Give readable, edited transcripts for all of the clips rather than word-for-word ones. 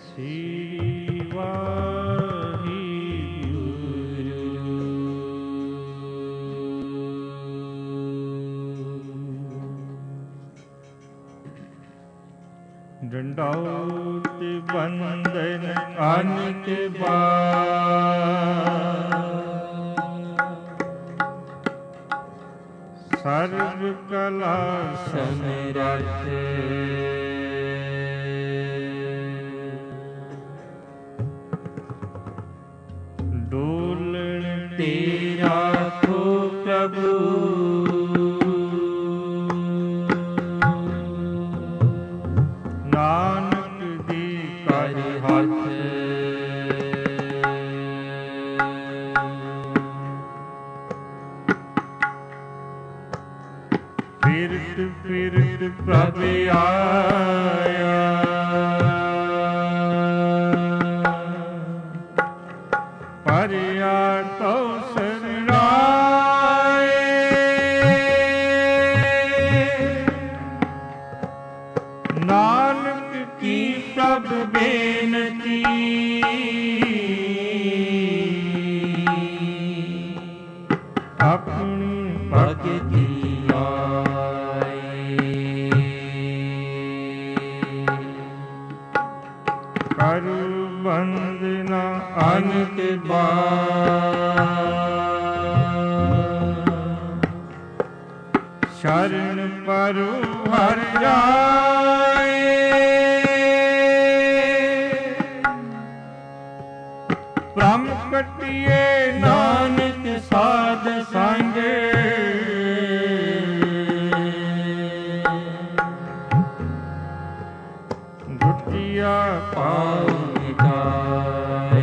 ਸ੍ਰੀ ਡੰਡਾਉਤ ਬੰਦਨ ਅਨਿਤ ਬਾਰ ਸਰਬ ਕਲਾ ਸਮਰੱਥ ਡੋਲਣ ਤੇਰਾ ਥੋ ਪ੍ਰਭੂ ਨਾਨਕ ਦੀ ਕਰ ਹੱਥ ਫਿਰਤ ਫਿਰਤ ਪ੍ਰਭ ਆਇਆ ਪਰਿਆ ਤੋ ਸਰਣਾਏ ਨਾਨਕ ਕੀ ਪ੍ਰਭ ਬੇਨਤੀ ਆਪਣੀ ਭਗਤੀ ਕਰੁ ਬੰਦਨਾ ਅਨਿਤ ਬਾਰ ਸ਼ਰਨ ਪਰੁ ਹਰਿ ਜਾਏ ਭ੍ਰਮ ਕਟਿਏ ਨਾਨਕ ਸਾਧ ਸੰਗ ਗੁਟਿਆ ਪਾਉ ਮਿਟਾਏ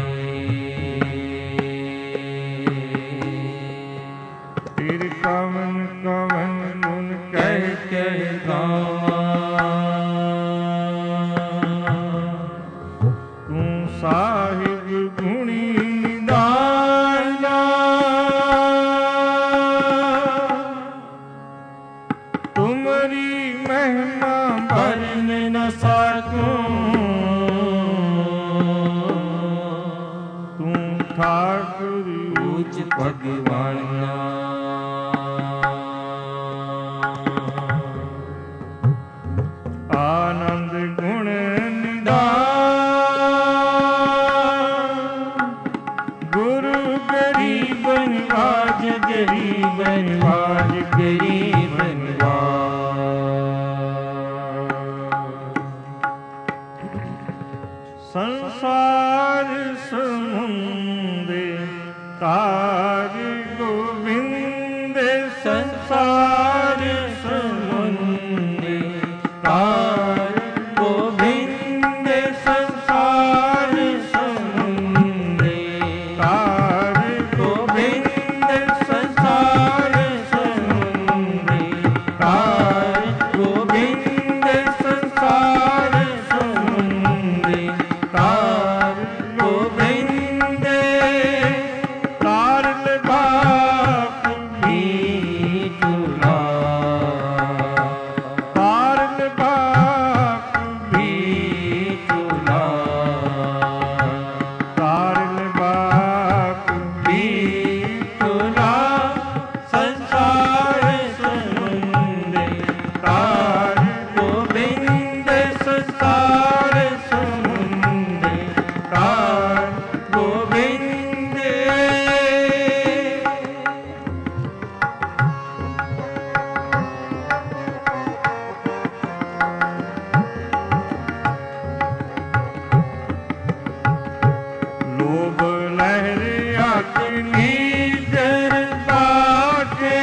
ਤੇਰ ਕਵਨ ਕਵਨ ਗੁਣ ਕਹਿ ਕਹਿ ਗਾਵਾਂ ਤੂੰ ਸਾਹਿਬ ਗੁਣੀ ਨਿਦਾਨਾ ਤੁਮਰੀ ਮਹਿਮਾ ਵਰਨ ਨ ਸਕੂੰ ਤੂੰ ਠਾਕੁਰ ਊਚ ਭਗਵਾਨਾ ਆਨੰਦ ਗੁਣ ਨਿਦਾਨ ਗੁਰੂ ਗਰੀਬ ਨਿਵਾਜ ਗਰੀਬ ਨਿਵਾਜ ਗਰੀਬ ਸੰਸਾਰ ਸਮੁੰਦੇ ਤਾਰ ਗੋਬਿੰਦ ਸੰਸਾਰ ਸਮੁੰਦੇ ਤਾਰ ਗੋਬਿੰਦ ਸੰਸਾਰ ਸਮੁੰਦੇ ਤਾਰ ਗੋਬਿੰਦ ਸੰਸਾਰ ਸਮੁੰਦੇ ਤਾਰ ਗੋਬਿੰਦ ਸੰਸਾਰ ਸਮੁੰਦੇ ਤਾਰ ਗੋਬਿੰਦ ਤਾਰ ਬਾਪ ਵੀ ਤੁਲਾ ਤਾਰ ਬਾਪ ਵੀ ਤੁਲਾ ਤਾਰ ਬਾਪ ਵੀ ਤੁਲਾ ਸੰਸਾਰ ਸਮੁੰਦੇ ਤਾਰ ਗੋਬਿੰਦ ਸੰਸਾਰ ਸਮੁੰਦੇ ਤਾਰ ਗੋਬਿੰਦ ਲੋਭ ਲਹਿਰ ਅਗਨੀ ਜਰ ਬਾਟੇ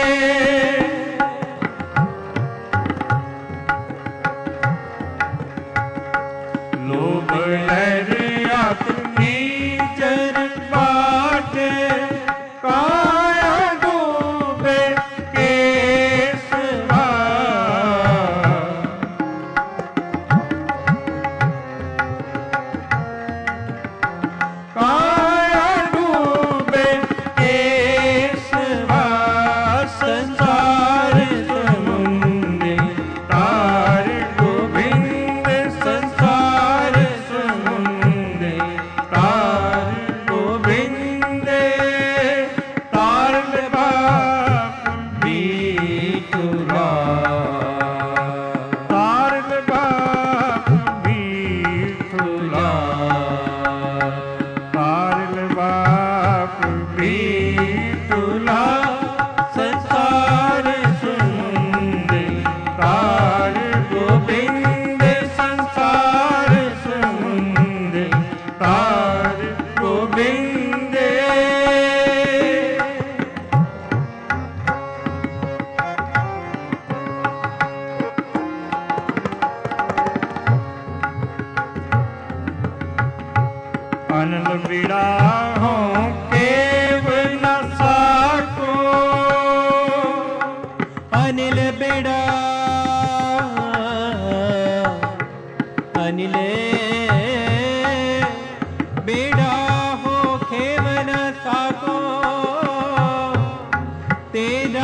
ਲੋਭ ਲਹਿਰ ਅਗਨੀ ਜਰ ਬਾਟੇ ਕਾਇਆ ਡੂਬੇ ਕੇਸਵਾ ਕਾ तारल बाप बीतुला संसार समुंदे तार गोविंद संसार समुंदे तार गोविंदे अनल बिड़ा हो केव न साको अनिल बेड़ा अनिल बेड़ा हो खेव न साको तेरा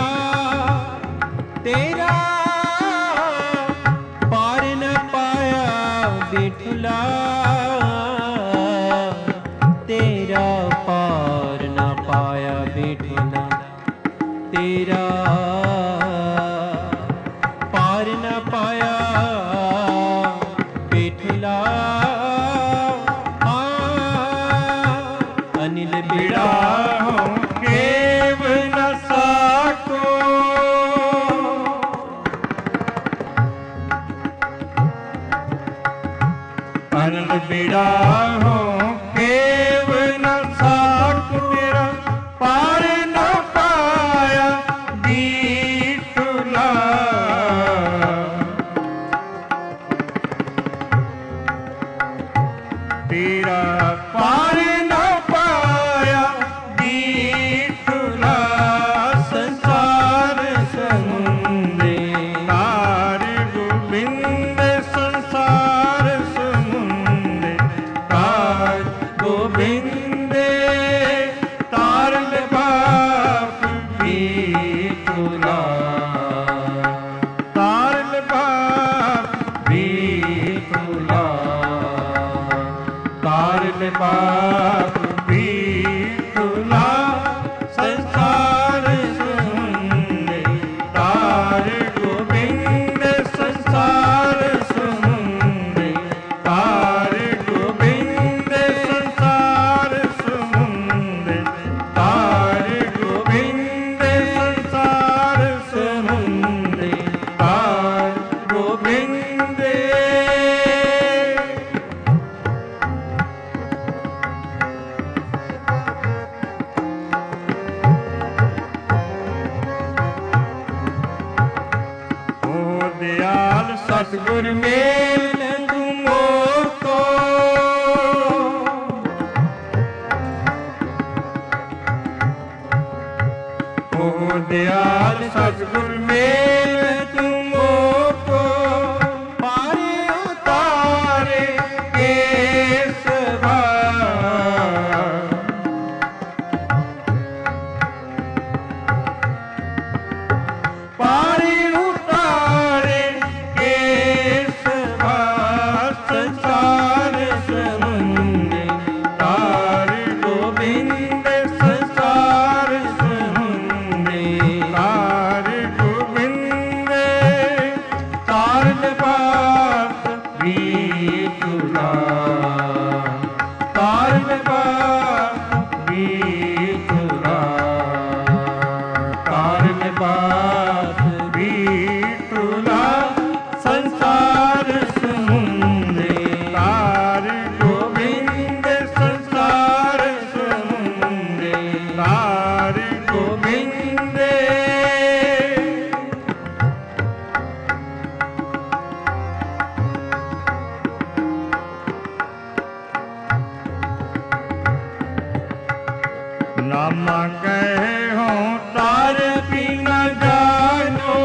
तेरा पार न पाया बिठुला तेरा पार न पाया बिठुला तेरा पार न पाया बिठुला अनिल बिड़ा बिड़ा हो केव न साको अनल बिड़ा हो केव न साको तेरा पार न पाया बीतुला तेरा पार न पाया बीतुला संसार समुंदे तार गोविंद संसार समुंदे तार गोविंदे तारल बाप बीतुला तारल बाप बीतुला तारल बाप बीतुला संसार समुंदे तार गोविंद संसार समुंदे तार गोविंद संसार समुंदे तार गोविंद संसार समुंदे तार गोविंदे ओ दयाल सतगुर मेल तुमो को ओ दयाल सतगुर मेल तुमो को पारे उतारे केसवा पारी उतारे केसवा संसार समुंदे तार गोविंद संसार समुंदे तार गोविंद तारल बाप बीतुला तारल बाप बीतुला तारल बाप बीतुला संसार समुंदे तार गोविंद संसार समुंदे तार गोविंदे नामा कहे हो तार भी न जानो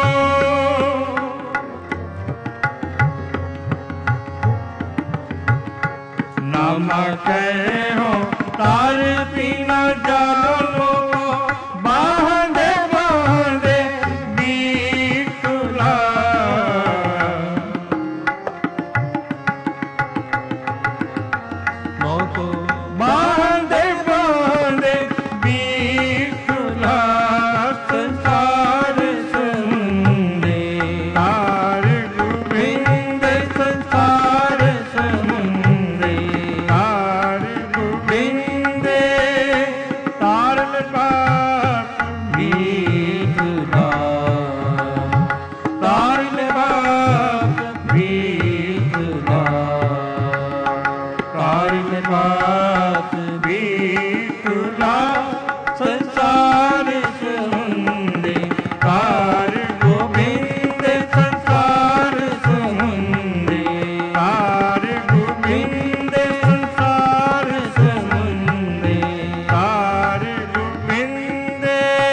नामा कहे हो तार भी न जानो बांधे बांधे बीतुला मौको बांधे बांधे बीतुला संसार समुंदे तार गोविंद संसार समुंदे पात बीठुला संसार समुंदे कार गोविंद संसार समुंदे कार गोविंद संसार समुंदे कार गोविंद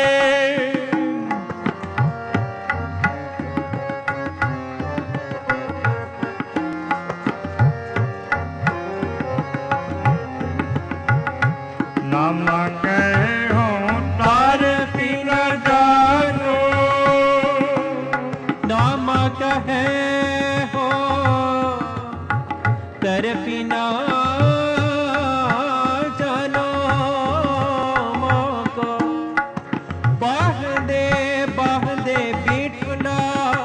नामा कहो तार पीना जानो नामा कहे हो तर बिना जानो मोको बाह दे बिठुला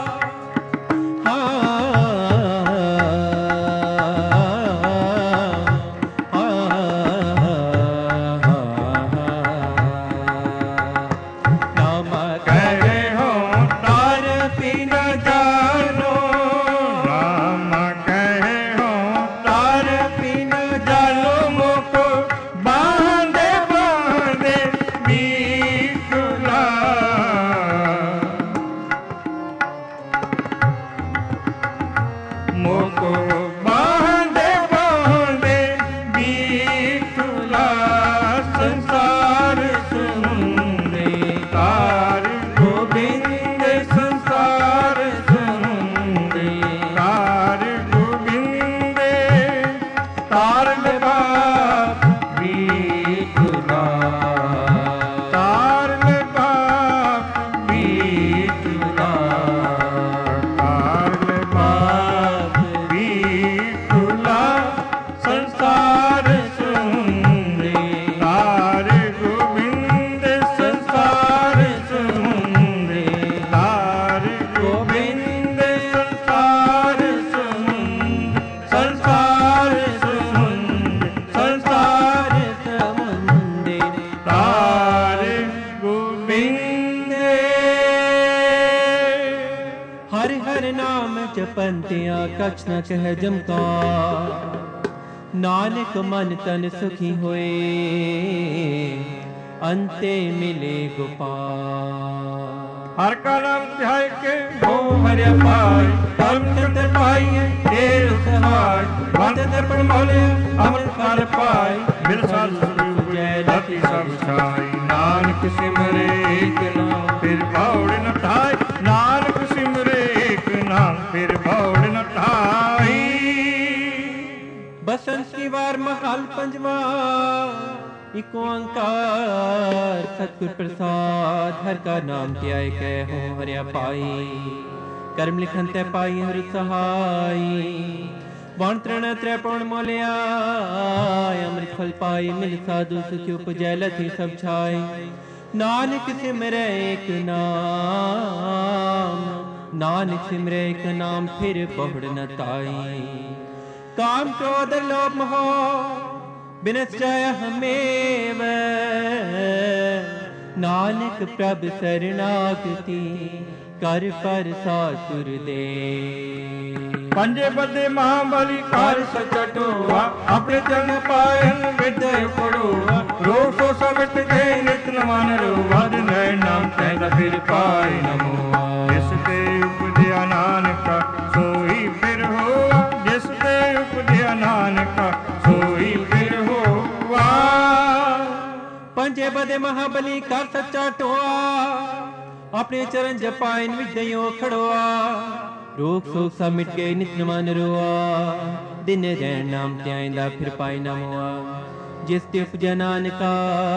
कहे हो तार पीना जानो नामा कहे हो तार पीना जानो मोको बांधे बांधे बीठुला मोको बांधे बांधे बीठुला संसार समुंदे तार गोविंद संसार समुंदे तार गोविंद तार लगा बीठुला तार लगा बीठुला तार लगा बीठुला संसार समुंदे तार गोविंद संसार समुंदे तार गोविंद संसार समुंदे संसार समुंदे संसार समुंदे तार गोविंद हर हर नाम जपंतिया कछ न कह जमका नानक मन तन सुखी होए अंते मिले गोपाल हर का नाम ध्याय के हो हरि पाय परम चंद्र पाई देव सहाय भक्त दर्पण मोले अमृत फल पाय मिल साल जय लती सब छाई नानक सिमरे एक नाम फिर भौड़ न ठाई नानक सिमरे एक नाम फिर भौड़ न ठाई बसंत की वार महल पंजवा इको ओंकार सतगुर प्रसाद हर का नाम त्याय कह हो हरिया पाई कर्म लिखन तय पाई हर सहाई वण तृण त्रय पौण मोलिया अमृत फल पाई मिल साधु सुखी उपजय लथी सब छाई नानक सिमरे एक नाम नानक सिमरे एक नाम फिर बहुड़ न ताई काम क्रोध लोभ मोह बिनश्चय हमेव नानक प्रभ शरणागति कर पर सासुर दे पंजे बदे महाबली कार सचटुआ अपने जन पायन विद्य पड़ुआ रोग सो समित गए नित नमान रोवाद नए नाम तैन फिर पाए नमो जिस ते उपजया नानक सोई फिर हुआ जिस ते उपजया नानक सोई फिर हुआ पंजे बदे महाबली कर सच्चा टोआ अपने चरण जपाइन विद्यो खड़ोआ रोग सोग सा मिट गए नित नमान रोआ दिन रैन नाम त्याइंदा फिर पाई ना मोआ जिस ते उपजया नानका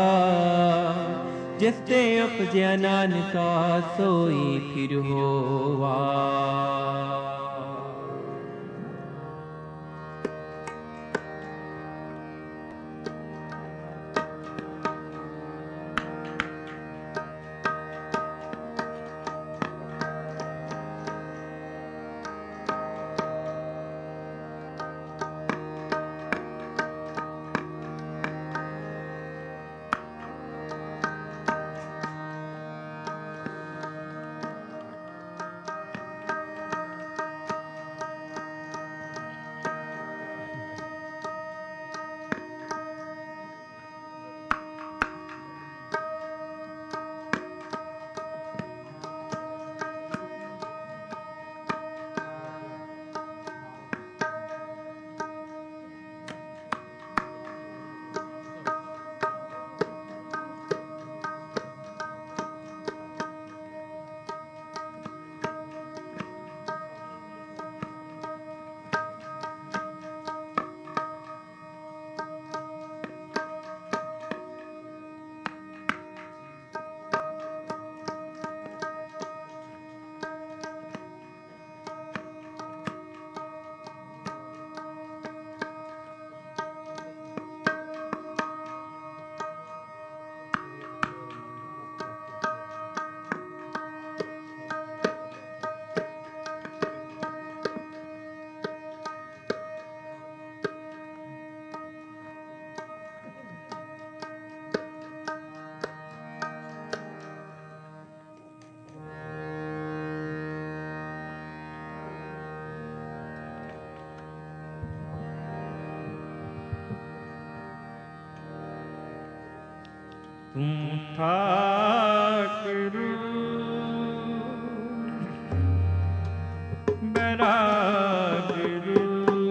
जिस ते उपजया नानका सोई फिर होवा तुम ठाकुर बैरागरू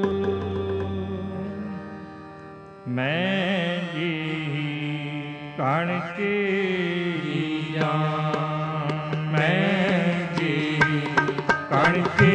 मैं जी कण के मैं जी कण के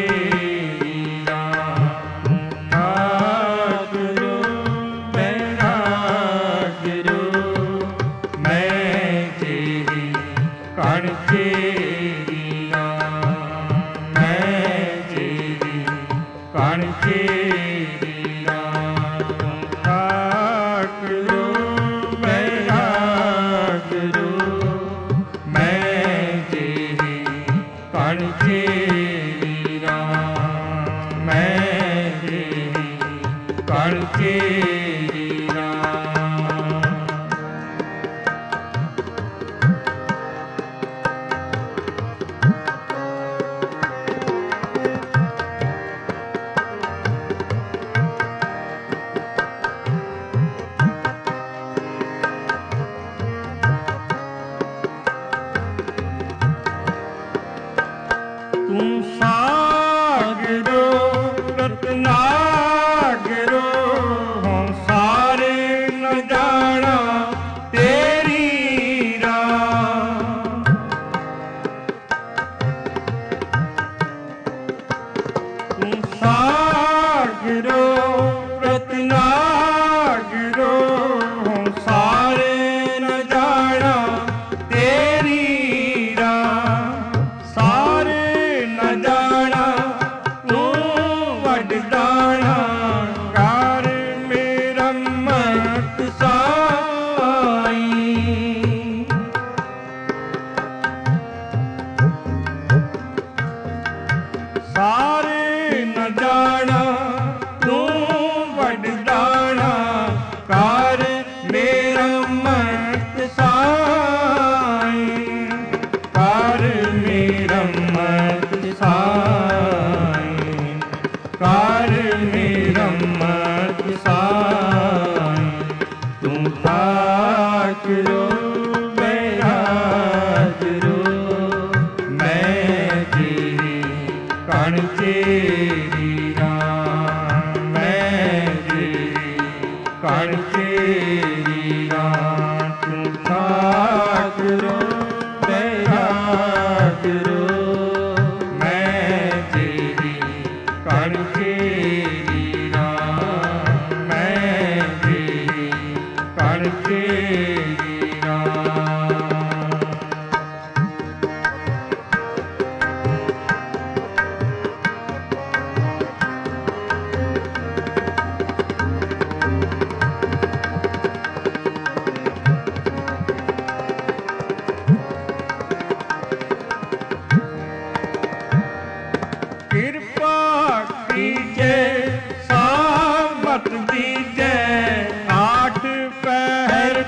पहर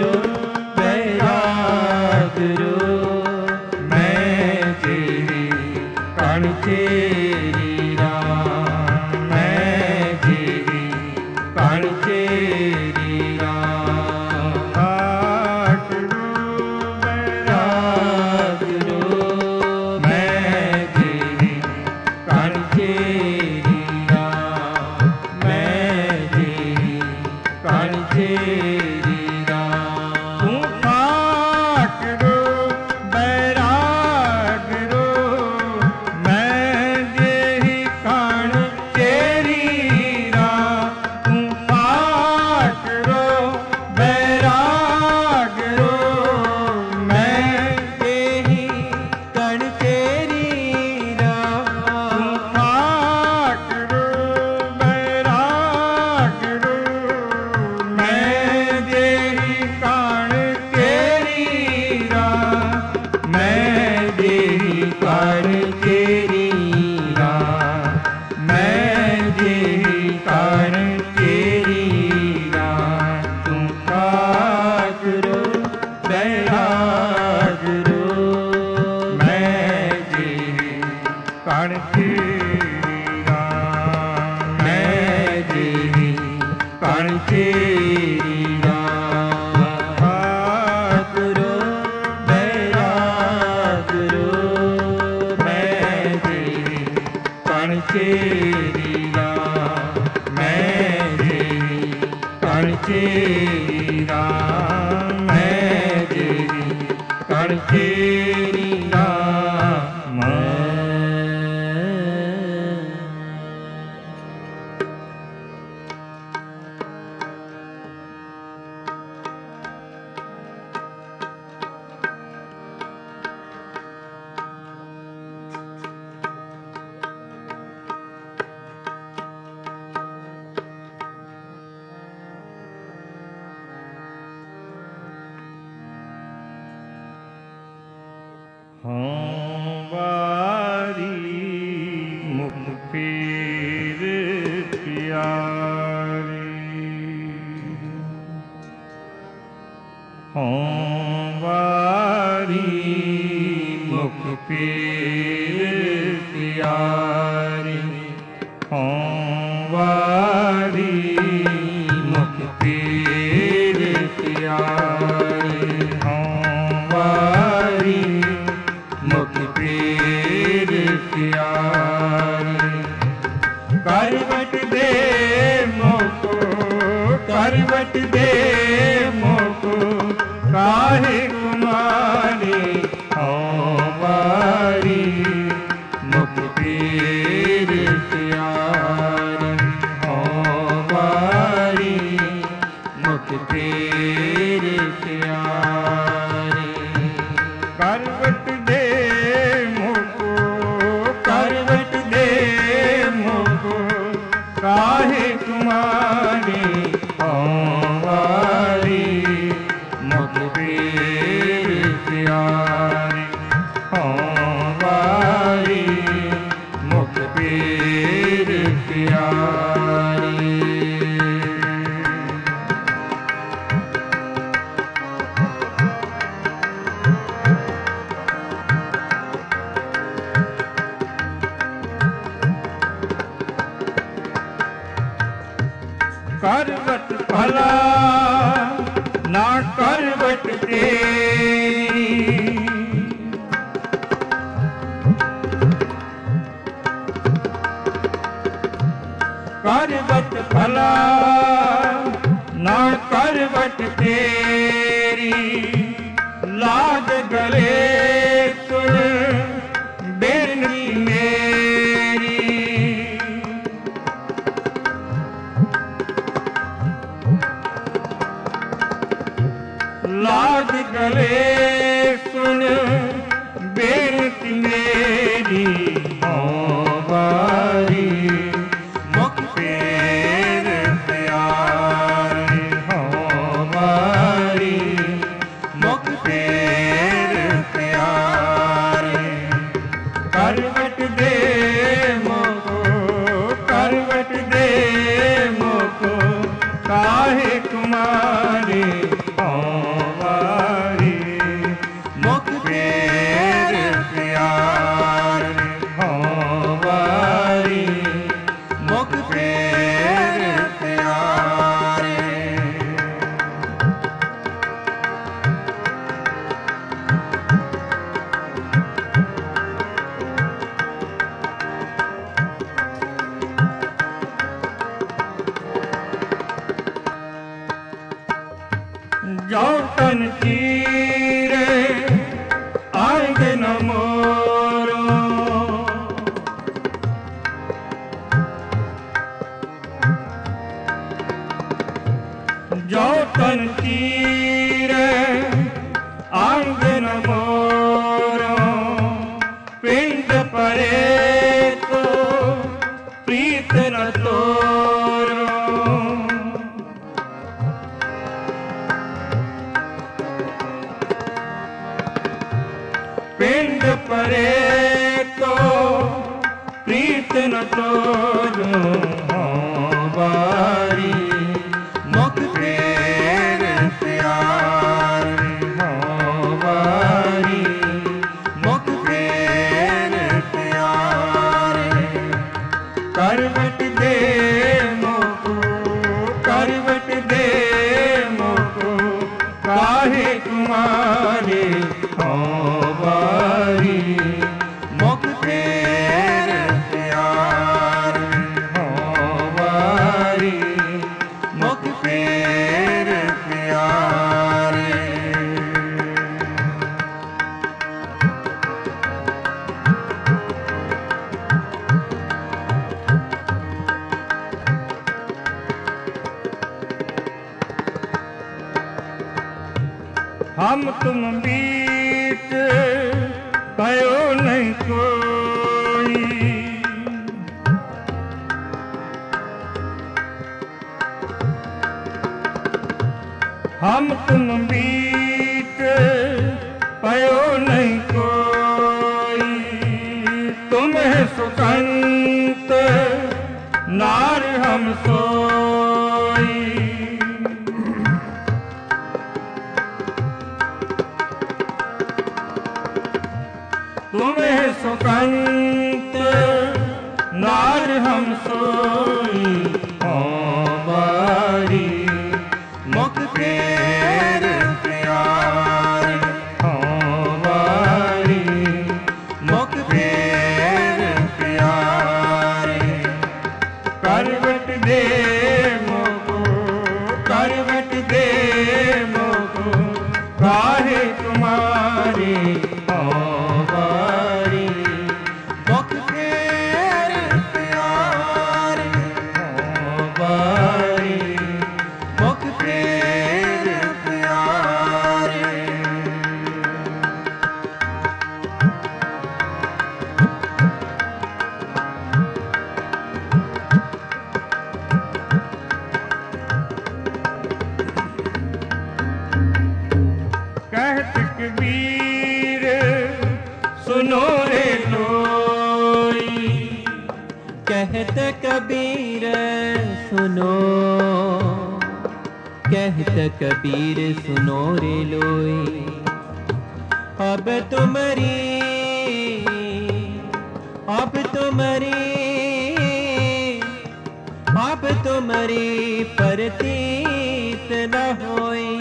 गुरु बैराग गुरु मैं तेरी कण तेरी राम मैं तेरी कण तेरी राम गुरु बैराग गुरु मैं तेरी कण तेरी राम मैं तेरी कण तेरी राम तू पाठ गुरु बैराग गुरु मैं जेहि कण तेरी राम तू पाठ गुरु बैराग गुरु मैं तेहि कण तेरी राम पाठ गुरु बैराग गुरु मैं जेहि कण तेरी राम मैं जेहि कण तेरी राम मैं जेहि कण तेरी राम तू पाठ गुरु बैराग गुरु मैं जेहि कण तेरी राम मैं जेहि कण तेरी राम गुरु बैराग गुरु मैं जेहि कण तेरी राम मैं जेहि कण तेरी राम मैं जेहि कण तेरी राम ਹੋਂ ਵਾਰੀ ਮੁਖ ਪੀਰ ਪਿਆਰੀ ਹੋਂ ਵਾਰੀ ਮੁਖ ਪੀਰ ਪਿਆਰੀ ਹੋਂ ਵਾਰੀ ਮੁਖ ਪੀਰ ਪਿਆਰੀ ਹੋਂ ਵਾਰੀ ਮੁਖ ਪੀਰ ਪਿਆਰੀ ਕਰਵਟ ਦੇ ਮੁਖ ਕਰਵਟ ਦੇ ਮੁਖ ਕਾਹੇ ਕੁਮਾਰੀ ਹੋਂ ਵਾਰੀ ਮੁਖ ਪੀਰ ਪਿਆਰੀ ਹੋਂ ਵਾਰੀ ਮੁਖ ਪੀਰ ਪਿਆਰੀ ਕਰਵਟ ਦੇ ਮੁਖ ਕਰਵਟ ਦੇ ਮੁਖ ਕਾਹੇ ਕੁਮਾਰੀ ਹੋਂ ਵਾਰੀ ਮੁਖ ਪੀਰ ਪਿਆਰੀ ਹੋਂ ਵਾਰੀ ਮੁਖ ਪੀਰ ਪਿਆਰੀ करवट भला ना करवट तेरी करवट भला ना करवट तेरी लाज गले सुन बेनती मेरी लाज गले सुन बेनती मेरी हों वारी मुख पीर प्यारी हों वारी मुख पीर प्यारी करवट दे मुख करवट दे मुख काहे कुमारी हों पिंड परे तो प्रीत न तोरूं हों बारी मुख फेर प्यारे हों बारी मुख फेर प्यारे करवट दे मोको करवट दे मोको काहे तुम्हारे हों बारी मुख फेर प्यारे हों बारी मुख फेर प्यारे हम तुम बीच कयो नहीं कोई हम तुम बीच कयो नहीं कोई तुम्हें सुकंत नार हम सोई तुम्हें सुकंत नार हम सोई हों बारी मुख फेर प्यारे हों बारी मुख फेर प्यारे करवट दे मोको करवट दे मोको काहे तुम्हारे हों बारी मुख फेर प्यारे हों बारी मुख फेर प्यारे कहत कबीर सुनो रे लोई कहत कबीर सुनो कहत कबीर सुनो रे लोई अब तुम्हारी प्रतीत न होई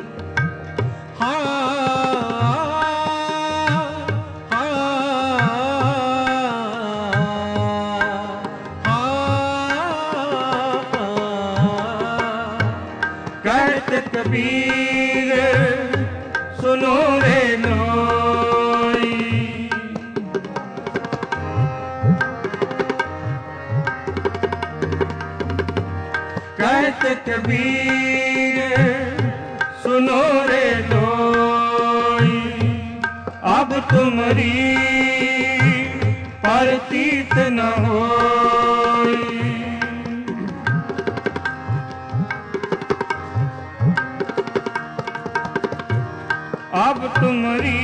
कहत कबीर सुनो रे लोई कहत कबीर सुनो रे लोई अब तुम्हारी प्रतीत न होई अब तुम्हारी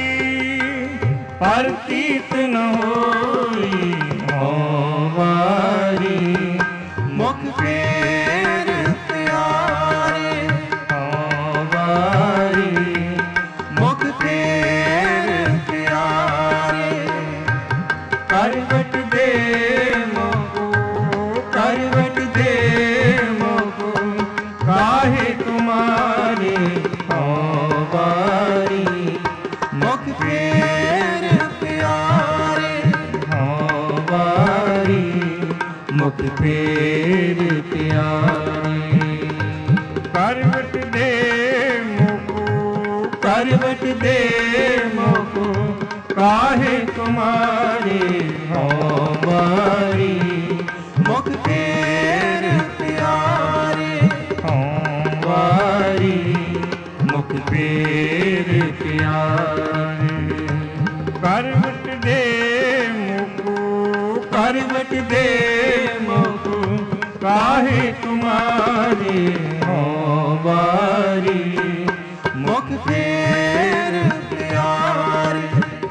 प्रतीत न होई हों बारी मुख फेर प्यारे हों बारी मुख फेर प्यारे करवट दे मोको करवट दे मोको काहे तुम्हारे हों बारी मुख फेर प्यारे हों बारी मुख फेर प्यारे करवट दे मोको करवट दे मोको काहे तुम्हारे हों बारी मुख फेर प्यारे हों बारी मुख फेर प्यारे करवट दे मोको करवट दे मोको काहे तुम्हारे हों बारी मुख फेर प्यारे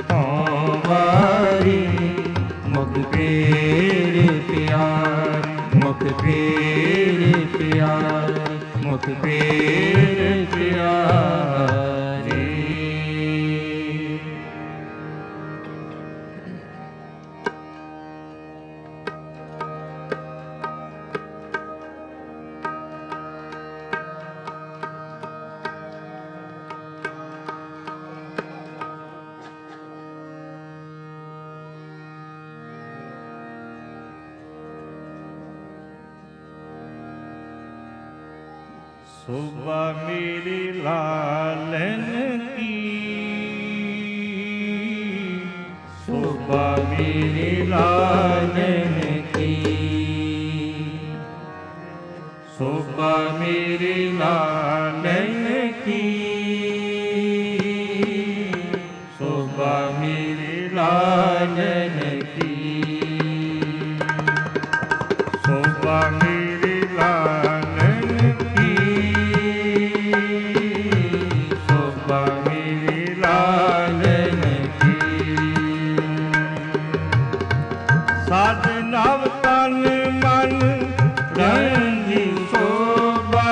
शोभा मेरे लालन की, शोभा मेरे लालन की, शोभा मेरे लालन की, शोभा मेरे लालन की, शोभा मेरे लालन की, शोभा मेरे लालन की। साधना तन मन रंगी शोभा,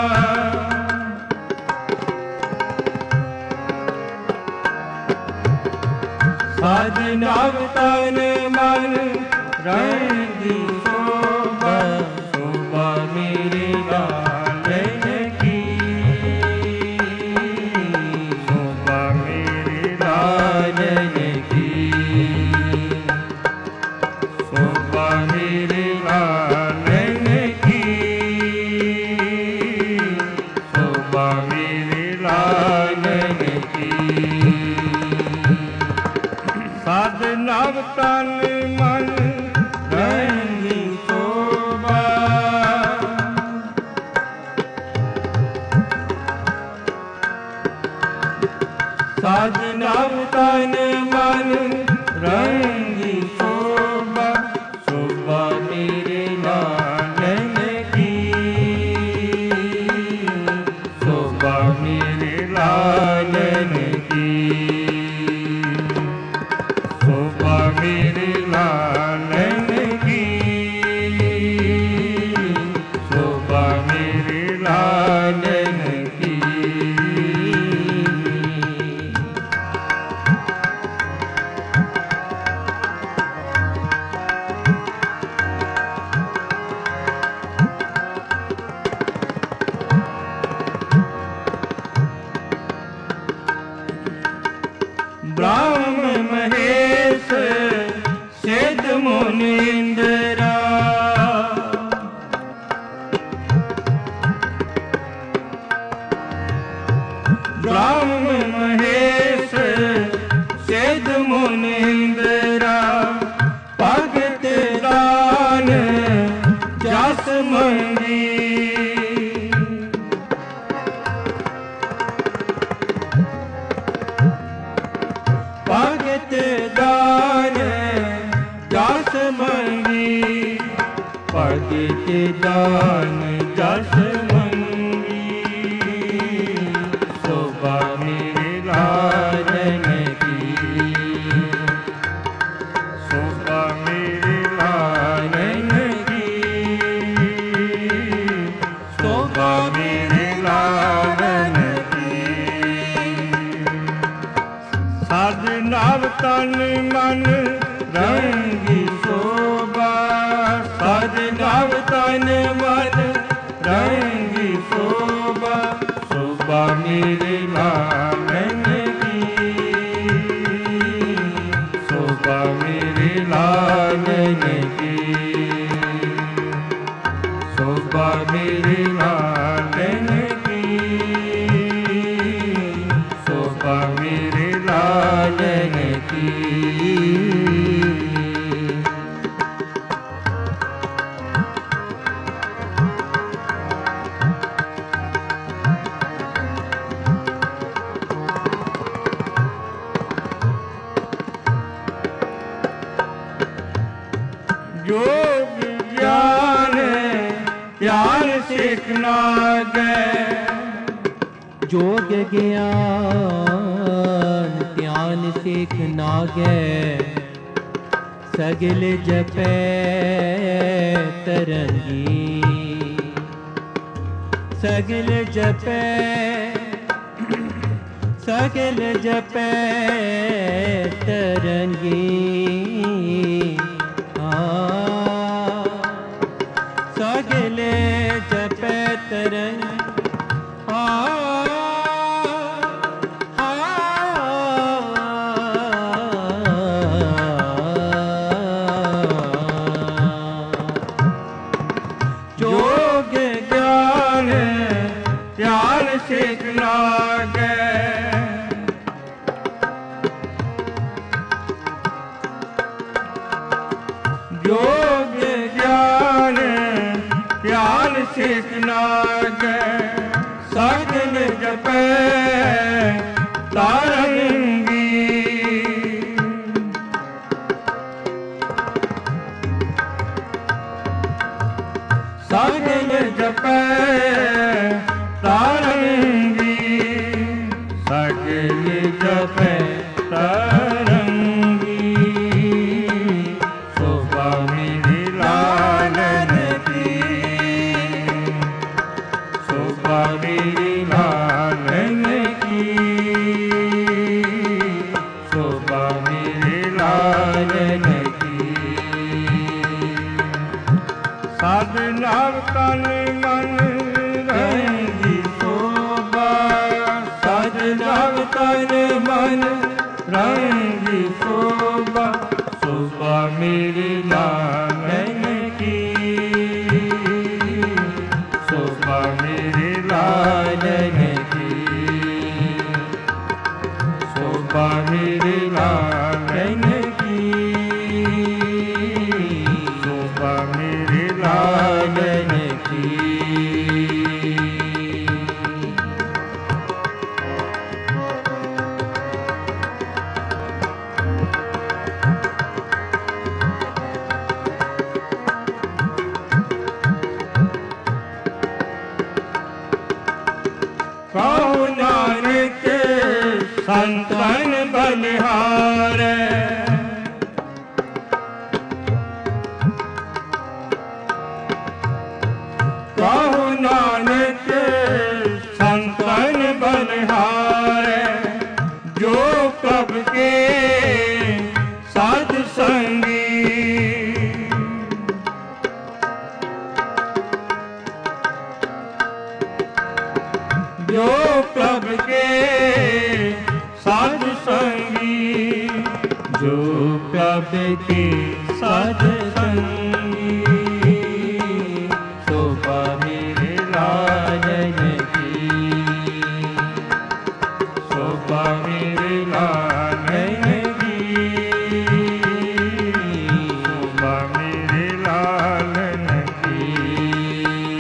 साधना तन मन रंगी शोभा, शोभा मेरे लालन की, शोभा मेरे लालन की, शोभा मेरे लालन की, शोभा मेरे लालन की। साधना तन मन रंगी शोभा, साधना तन मन रंगी शोभा, शोभा मेरे लालन की, शोभा मेरे लालन की, शोभा मेरे लालन की, शोभा मेरे लालन की। ब्रह्म महेश सिद्ध मुनींद्रा, ब्रह्म महेश सिद्ध मुनींद्रा, भगत दान जस मंगी, भगत दान जस मंगी, भगत दान जस मंगी, शोभा मेरे लालन की, शोभा मेरे लालन की, शोभा मेरे लालन की। साधना तन मन रंगी शोभा, साधना तन मन रंगी शोभा, शोभा मेरे लालन की, शोभा मेरे लालन की, शोभा मेरे लालन की, शोभा मेरे लालन की। योग ज्ञान ज्ञान सीखना गए, जोग ज्ञान ध्यान सीख नागे, सगल जपे तरंगी, सगल जपे, सगल जपे तरंगी, सगल जपे तरंगी, सगल जपै तरंगी शोभा मेरे लालन की शोभा मेरे लालन की शोभा मेरे लालन की साधना तन मन रंगी शोभा साधना तन मन रंगी शोभा शोभा मेरे लालन की शोभा मेरे लालन की शोभा मेरे लालन की शोभा मेरे लालन की कहो नानक संतन बलिहारे कहो नानक संतन बलिहारे जो कब के साध संगी जो प्रभ के साध संगी जो प्रभ के साध संगी शोभा मेरे लालन की शोभा मेरे लालन की शोभा मेरे लालन की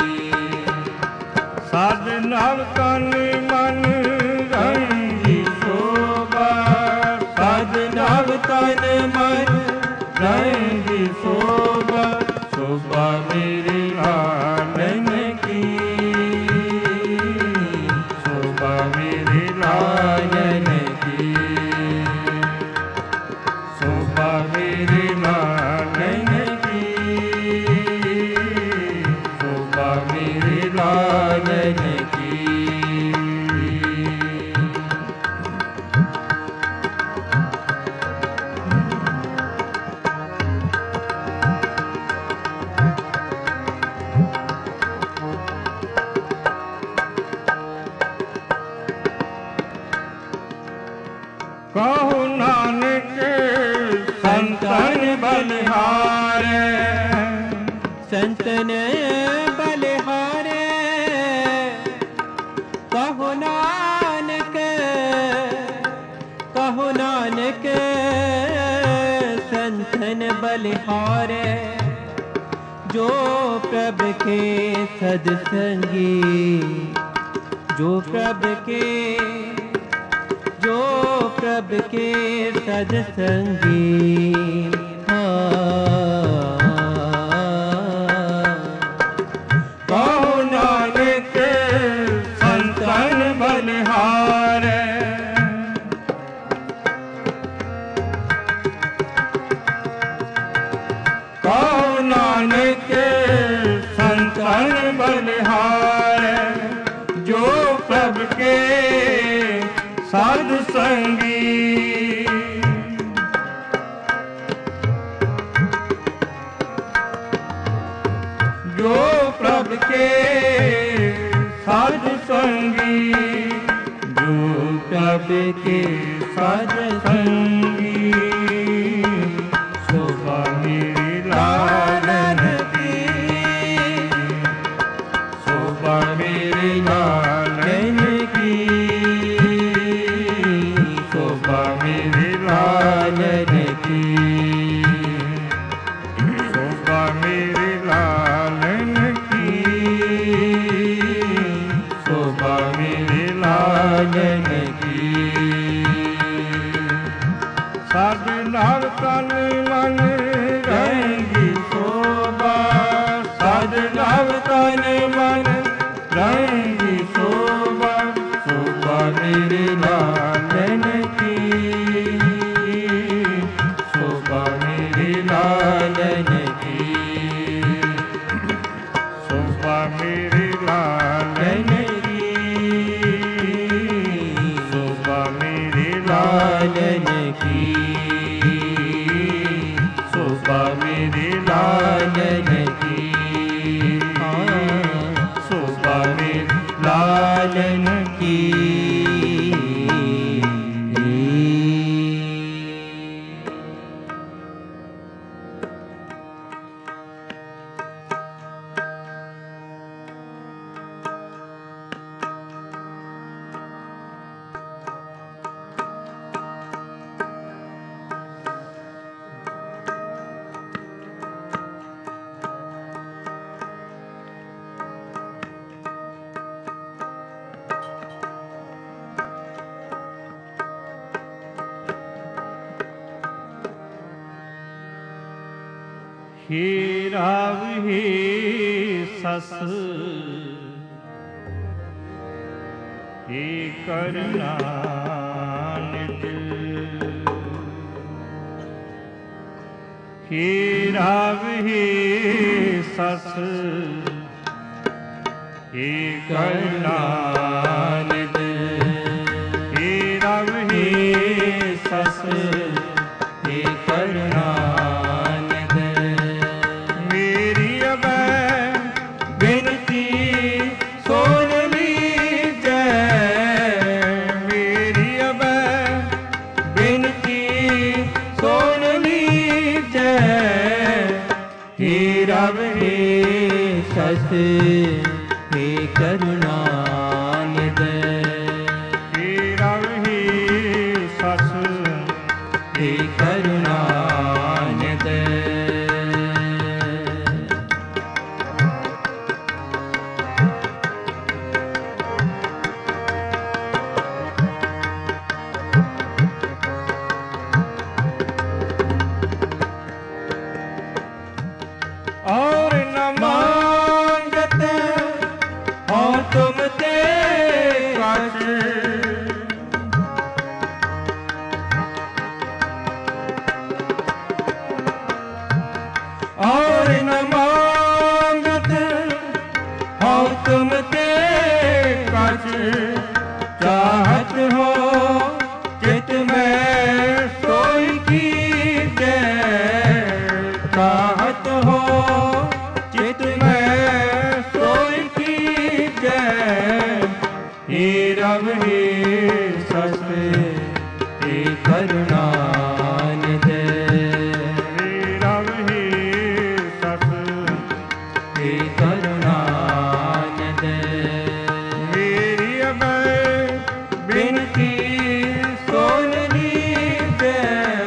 साधना तन मन रंगी शोभा साधना तन मन रंगी शोभा शोभा मेरे लालन की शोभा मेरे लालन की शोभा मेरे लालन की शोभा मेरे लालन की कहो नानक संतन बलिहारे संतन बलिहारे कहो नानक संतन बलिहारे जो प्रभ के सदसंगी जो प्रभ के सदसंगी कहो नानक संतन बलिहारे कहो नानक संतन बलिहारे जो प्रभ के साध संगी जो प्रभ के साध संगी जो प्रभ के साध संगी शोभा मेरे लालन की शोभा मेरे लालन की शोभा मेरे लालन की शोभा मेरे लालन की शोभा मेरे लालन की साधना तन मन रंगी शोभा साधना तन मन रंगी शोभा शोभा मेरे लालन लालन की, शोभा मेरे लालन की, शोभा मेरे लालन की। हे राव हे सस, हे करुणा निध, हे राव हे सस, हे करुणा निध, हे राव हे सस, हे करुणा हे करुणा निध, हे राव हे सस, हे करुणा निध। और न मांगत हो तुम ते कछ, और न मांगत हो तुम ते कछ, चाहत हो चित में सोई की जय, चाहत हो चित में सोई की जय। हे रव हे सस, हे करुणा निध, हे रव हे सस, हे करुणा निध। मेरी अब बिनती सुन लीजिए,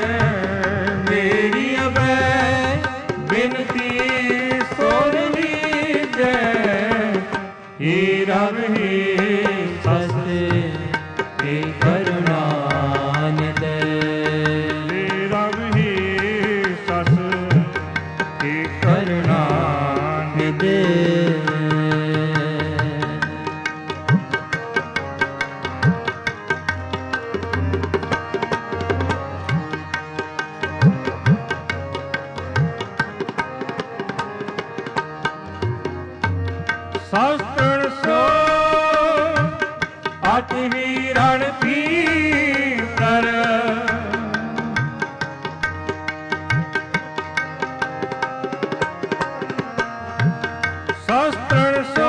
मेरी अब बिनती सुन लीजिए। हे रव हे सस, हे करुणा निध, हे रव हे सस, हे करुणा निध। शास्त्र सो अति वीरण पीतर, शास्त्र सो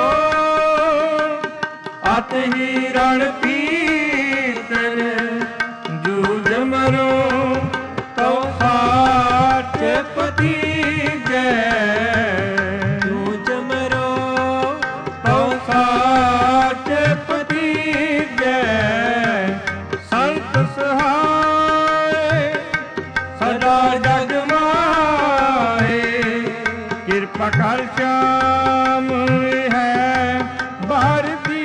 अति वीरण पीतर, जूझ मरो तो साच पति जय, जूझ मरो तो साच पति जय। संत सहाय सदा जग माहे, कृपा कर श्याम है भारती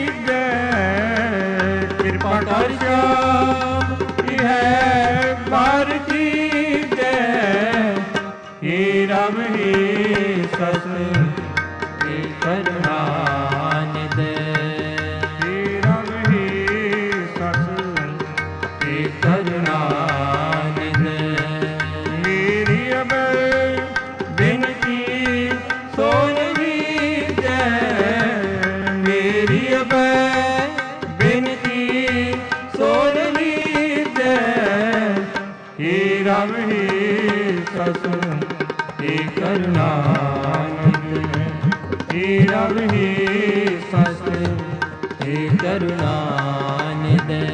जय, कृपा कर श्याम है भारती जय। हे राम हे सस, हे करुणा निध, हे राम हे सस, हे करुणा निध। मेरी अब बिनती सुन लीजिए, मेरी अब बिनती सुन लीजिए। रव ही सस हे करुणानिधि हे रव ही सस हे करुणानिधि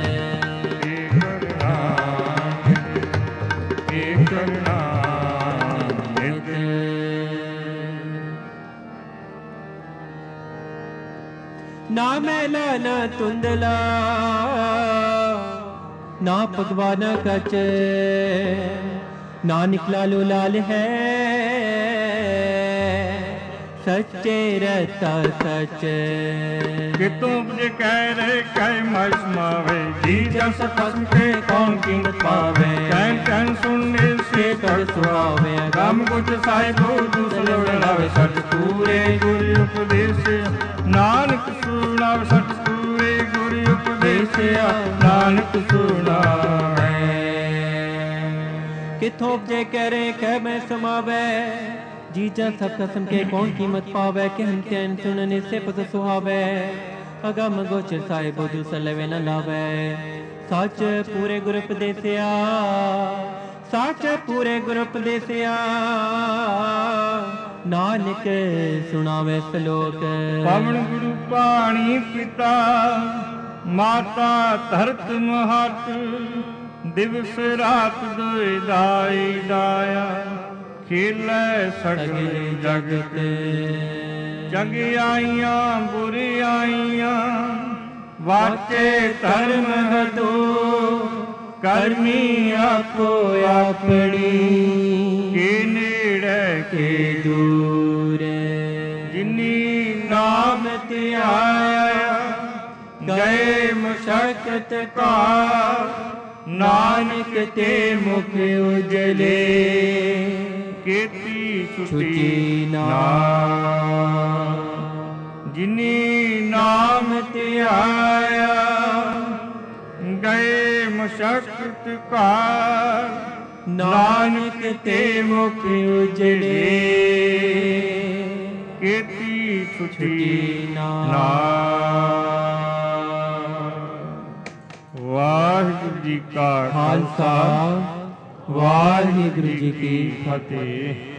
ना मैला ना तुंदला ना पगवाना कच ना निकला लाल है सच्चे रहता सच कि तुम जे कह रहे कह मैं समावे जी जस खसम के कौन कीमत पावे कहन कहन सुनने से कर सुहावे गम कुछ साहिबो दूसरे लावे सच पूरे गुरु उपदेश नानक सुनावे सच पूरे गुरु उपदेश नानक सुनावे कि थोप जे कह रहे कह मैं समावे जीजा सब कसम के कौन कीमत पावे कहन कहन सुनने से पस सुहावे अगम गोचर साहिब दूसरे न लावे सच पूरे गुरु उपदेसिया सच पूरे गुरु उपदेसिया नानक सुनावे श्लोक पवन गुरु पाणी पिता माता धरत महत दिवस रात दोय दाई दाया खेलै सगल जगत जग आइयां बुरी आइयां वाचे धर्म हदो करमी आपो अपनी के नेड़े के दूर जिनी नाम ते आया गए मुशक्कत का नानक ते मुख उजले केती छुटी नाम जिनी नाम ते आया गए मुशक्कत का नानक ते मुख उजड़े केती छुटी नाम। वाहिगुरु जी का खालसा वाहिगुरु जी की फतेह।